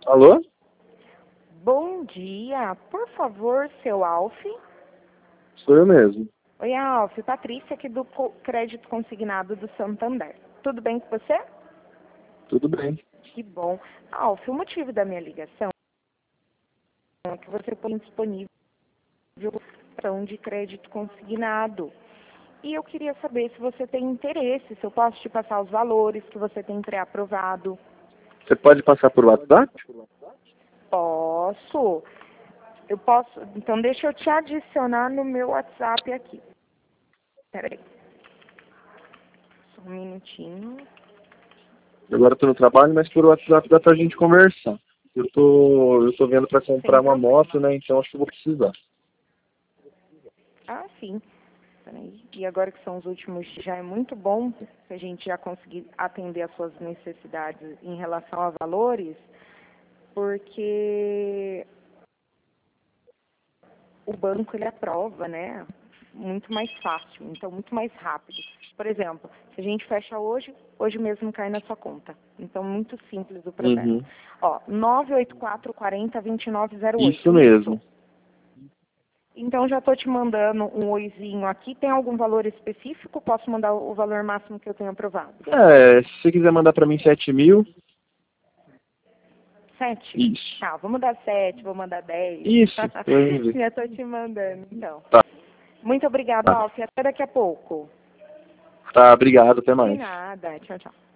Alô? Bom dia, por favor, seu Alf. Sou eu mesmo. Oi, Alf, Patrícia aqui do Crédito Consignado do Santander. Tudo bem com você? Tudo bem. Que bom. Alf, o motivo da minha ligação é que você põe disponível cartão de crédito consignado. E eu queria saber se você tem interesse, se eu posso te passar os valores que você tem pré-aprovado. Você pode passar por WhatsApp? Posso. Eu posso. Então, deixa eu te adicionar no meu WhatsApp aqui. Peraí. Só um minutinho. Agora eu tô no trabalho, mas por WhatsApp dá pra gente conversar. Eu tô vendo pra comprar Sem uma problema. moto, né? Então acho que eu vou precisar. Ah, sim. Peraí. E agora que são os últimos, já é muito bom se a gente já conseguir atender às suas necessidades em relação a valores, porque o banco ele aprova, né? Muito mais fácil, então muito mais rápido. Por exemplo, se a gente fecha hoje, hoje mesmo cai na sua conta. Então, muito simples o processo. Uhum. Ó, 984402908. Isso mesmo. Então, já estou te mandando um oizinho aqui. Tem algum valor específico? Posso mandar o valor máximo que eu tenho aprovado? Se você quiser mandar pra mim 7.000, 7? isso. Tá, vou mandar 7, vou mandar 10. Isso, eu envio. Já estou te mandando, então. Tá, Muito obrigada, tá. Alf. Até daqui a pouco. Tá, obrigado, até De mais. nada. Tchau, tchau.